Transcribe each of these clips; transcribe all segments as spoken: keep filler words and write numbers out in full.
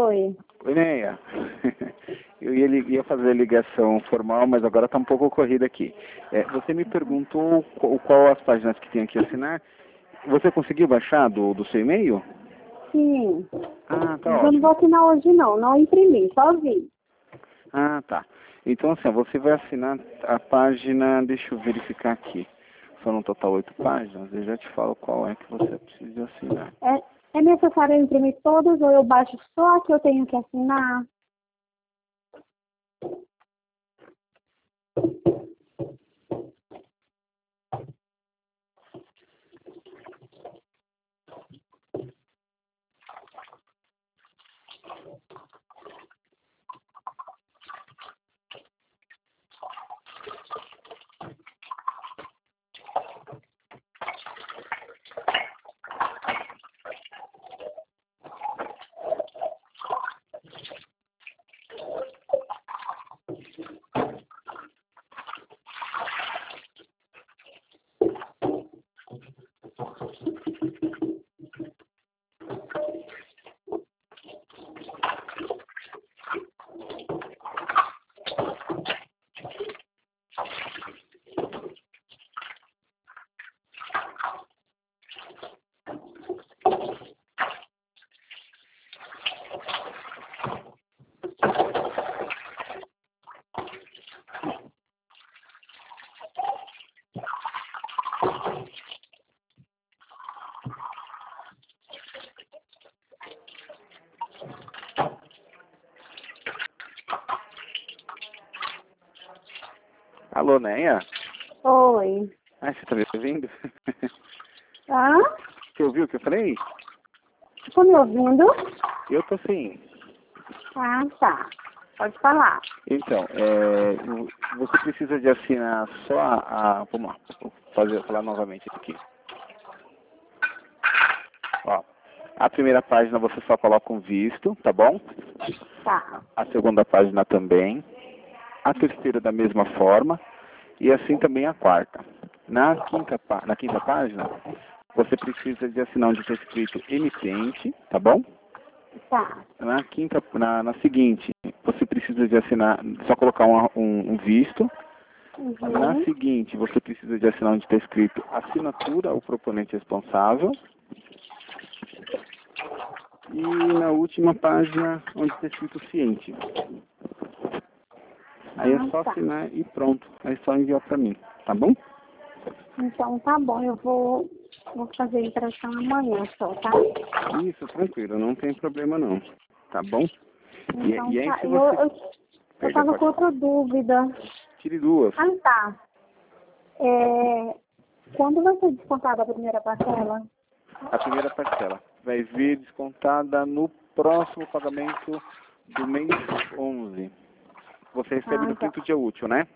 Oi. Oi, Neia. Eu ia, li- ia fazer a ligação formal, mas agora está um pouco corrida aqui. É, você me perguntou qual, qual as páginas que tem aqui a assinar. Você conseguiu baixar do, do seu e-mail? Sim. Ah, tá Mas eu não ótimo. vou assinar hoje não, não imprimi, só vi. Ah, tá. Então, assim, ó, você vai assinar a página, deixa eu verificar aqui. São no total oito páginas, eu já te falo qual é que você precisa assinar. É, é necessário eu imprimir todas ou eu baixo só a que eu tenho que assinar? Alô, Neia? Oi. Ah, você tá me ouvindo? Ah? Você ouviu o que eu falei? Tá me ouvindo? Eu tô sim. Ah, tá. Pode falar. Então, é, você precisa de assinar só a... a vamos lá, vou fazer, falar novamente aqui. Ó, a primeira página você só coloca um visto, tá bom? Tá. A segunda página também. A terceira da mesma forma. E assim também a quarta. Na quinta, pá- na quinta página, você precisa de assinar onde está escrito emitente, tá bom? Tá. Na quinta, na, na seguinte, você precisa de assinar, só colocar um, um, um visto. Na Uhum. seguinte, você precisa de assinar onde está escrito assinatura ao proponente responsável. E na última página, onde está escrito ciente. Aí é Ah, só tá. assinar e pronto. Aí é só enviar para mim, tá bom? Então tá bom, eu vou, vou fazer a impressão amanhã só, tá? Isso, tranquilo, não tem problema não. Tá bom? E, Então e aí tá. se Eu, você... eu, eu Perdão, tava pode com outra dúvida. tire duas. Ah, tá. É, quando vai ser descontada a primeira parcela? A primeira parcela vai vir descontada no próximo pagamento do mês onze. Você recebe Ah, no tá. quinto dia útil, né?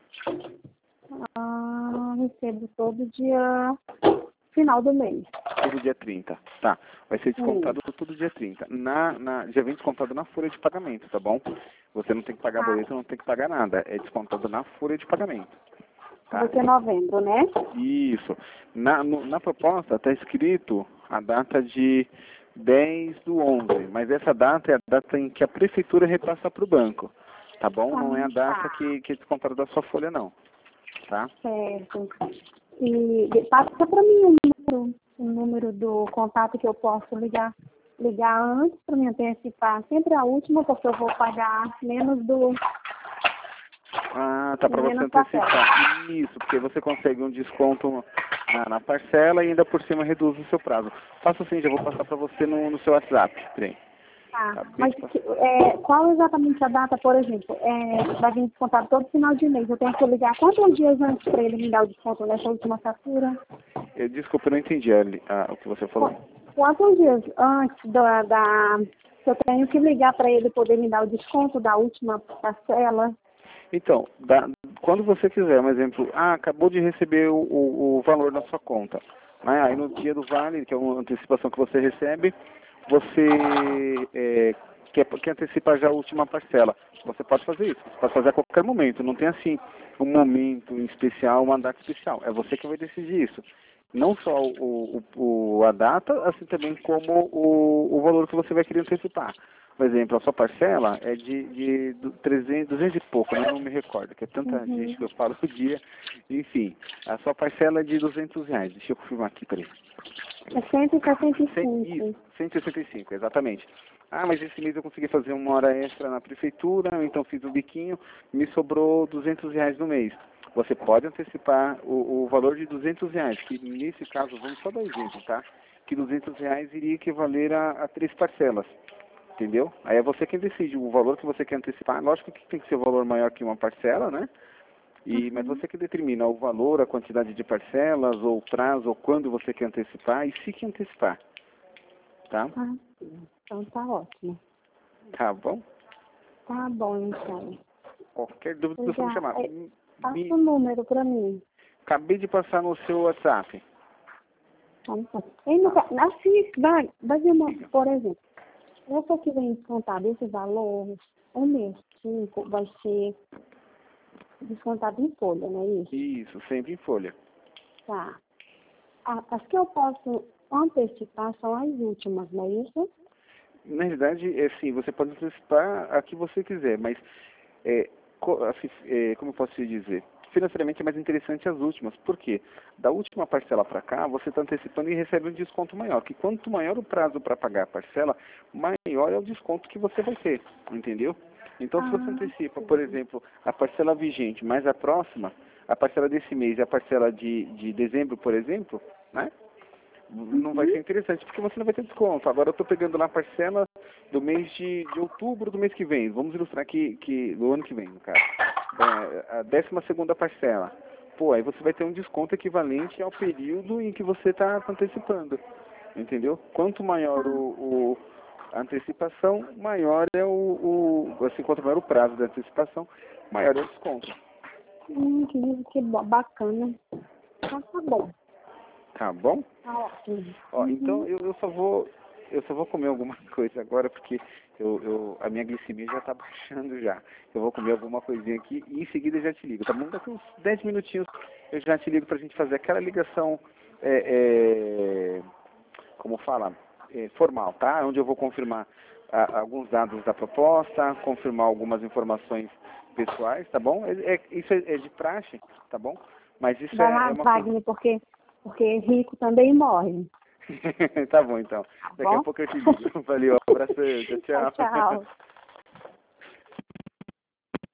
Ah, recebo todo dia, final do mês. Todo dia trinta. Tá. Vai ser descontado Sim. todo dia trinta. Na, na, já vem descontado na folha de pagamento, tá bom? Você não tem que pagar Ah, boleto, não tem que pagar nada. É descontado na folha de pagamento. Tá? vai ser novembro, né? Isso. Na, no- na proposta está escrito a data de dez do onze, mas essa data é a data em que a prefeitura repassa para o banco. Tá bom? Não é a Ah, data tá. que, que é descontada da sua folha, não. Tá? Certo. E passa para mim o número, o número do contato que eu posso ligar, ligar antes para me antecipar. Sempre a última, porque eu vou pagar menos do Ah, tá para você menos parcela. antecipar. Isso, porque você consegue um desconto na, na parcela e ainda por cima reduz o seu prazo. Faça assim, já vou passar para você no, no seu WhatsApp. Peraí. Tá. Acabei Mas de passar. que- é, qual exatamente a data, por exemplo? É, vai vir descontado todo final de mês. Eu tenho que ligar quantos dias antes para ele me dar o desconto nessa última fatura? Eu, desculpa, eu não entendi ali, ah, o que você falou. Qu- Quantos dias antes da, da que eu tenho que ligar para ele poder me dar o desconto da última parcela? Então, dá- quando você fizer um exemplo, ah, acabou de receber o, o- o valor na sua conta, né? Aí no dia do vale, que é uma antecipação que você recebe, você é, quer, quer antecipar já a última parcela. Você pode fazer isso, você pode fazer a qualquer momento, não tem assim um momento em especial, uma data especial. É você que vai decidir isso. Não só o, o, o, a data, assim também como o, o valor que você vai querer antecipar. Por exemplo, a sua parcela é de, de trezentos, duzentos e pouco, né? Não me recordo, que é tanta Uhum. gente que eu falo o dia. Enfim, a sua parcela é de duzentos reais. Deixa eu confirmar aqui, peraí. É cento e sessenta e cinco. Isso, cento e sessenta e cinco, exatamente. Ah, mas esse mês eu consegui fazer uma hora extra na prefeitura, então fiz um biquinho, me sobrou duzentos reais no mês. Você pode antecipar o, o valor de duzentos reais, que nesse caso, vamos só dar um exemplo, tá? Que duzentos reais iria equivaler a, a três parcelas, entendeu? Aí é você quem decide o valor que você quer antecipar. Lógico que tem que ser um valor maior que uma parcela, né? E, Uhum. mas você que determina o valor, a quantidade de parcelas, ou o prazo, ou quando você quer antecipar, e se que antecipar, tá? Ah, então tá ótimo. Tá bom? Tá bom, então. Qualquer dúvida, Eu você me já, chamar. é, passa Me, o número para mim. acabei de passar no seu WhatsApp. Então, tá. E no, ca- assim, vai, vai ver uma, por exemplo, essa que vem descontado esse valor, um mês cinco vai ser descontado em folha, não é isso? Isso, sempre em folha. Tá. A- As que eu posso antecipar são as últimas, não é isso? Na realidade, é assim, você pode antecipar a que você quiser, mas, é, co- assim, é, como eu posso te dizer? Financeiramente é mais interessante as últimas. Por quê? Da última parcela para cá, você está antecipando e recebe um desconto maior. Que quanto maior o prazo para pagar a parcela, maior é o desconto que você vai ter. Entendeu? Então, se você Ah, antecipa, por sim. exemplo, a parcela vigente mais a próxima, a parcela desse mês e a parcela de, de dezembro, por exemplo, né? Não vai Uhum. ser interessante, porque você não vai ter desconto. Agora eu estou pegando lá a parcela do mês de, de outubro do mês que vem. Vamos ilustrar aqui, que, do ano que vem, no caso. É, a décima segunda parcela. Pô, aí você vai ter um desconto equivalente ao período em que você está antecipando. Entendeu? Quanto maior o, o, a antecipação, maior é o, o. Assim, quanto maior o prazo da antecipação, maior é o desconto. Hum, que, que bo- bacana. Então tá bom. Tá bom? Tá ótimo. Ó, então Uhum. eu, eu só vou eu só vou comer alguma coisa agora porque eu, eu a minha glicemia já tá baixando já. Eu vou comer alguma coisinha aqui e em seguida eu já te ligo, tá bom? Daqui uns dez minutinhos eu já te ligo pra gente fazer aquela ligação é, é, como fala, é, formal, tá? Onde eu vou confirmar a, alguns dados da proposta, confirmar algumas informações pessoais, tá bom? É, é- isso é, é de praxe, tá bom? Mas isso Vai é, é lá, uma coisa. Wagner, porque, porque rico também morre. Tá bom, então. Tá Daqui a bom? pouco eu te ligo. Valeu, abraço. Tchau, Tchau, tchau. tchau.